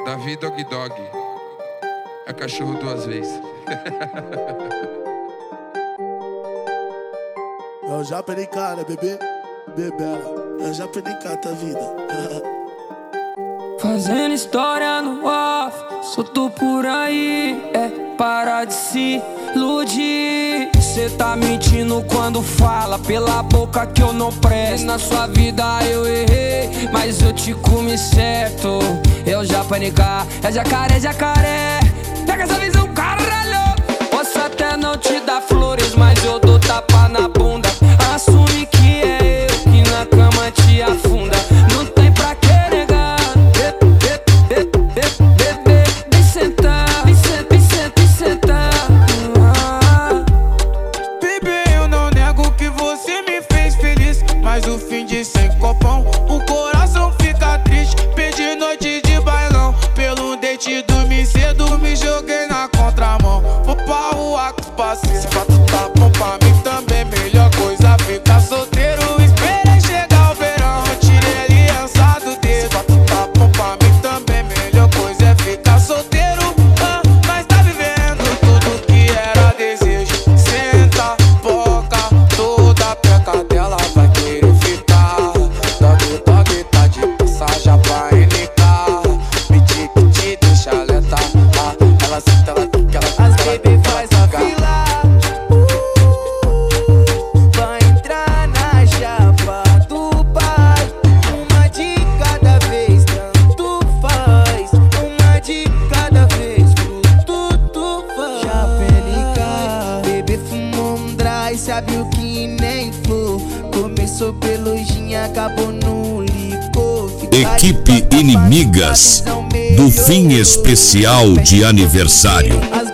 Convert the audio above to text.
Davi Dog Dog. É cachorro duas vezes. Eu já perdi cara, bebê, bebela. Eu já perdi cara, vida. Fazendo história no off, solto por aí. É parar de se iludir. Cê tá mentindo quando fala pela boca que eu não presto. Na sua vida eu errei, mas eu te comi certo. Eu já panicar, é jacaré, jacaré. Pega essa visão, caralho. Posso até não te dar flores, mas eu dou tapa na bunda. Assume que é eu que na cama te afunda. Não tem pra que negar. Bebê, vem sentar, vem sentar. Bebê, eu não nego que você me fez feliz, mas o fim de sem copão, o coração fica triste. Perdi noite de bailão, pelo date dormi cedo, me joguei na contramão. Vou pra rua com os parceiros, pra tu tá bom pra mim também. Melhor coisa ficar solteiro, esperei chegar o verão. Tirei aliança do dedo, pra tu tá bom pra mim também. Melhor coisa é ficar solteiro, mas tá vivendo tudo que era desejo. Senta, boca, toda peca dela vai querer ficar. Dog Dog tá de passagem pra NK. Pedi que te deixa alerta. Ela senta, ela fica, ela fica. As baby faz a fila. Vai entrar na chapa do pai. Uma de cada vez, tanto faz. Uma de cada vez, tudo faz. Chapelica, bebê fumou um dry, sabe o que nem flor. Começou pelo gin, acabou no licor. Equipe Inimigas do fim especial de aniversário.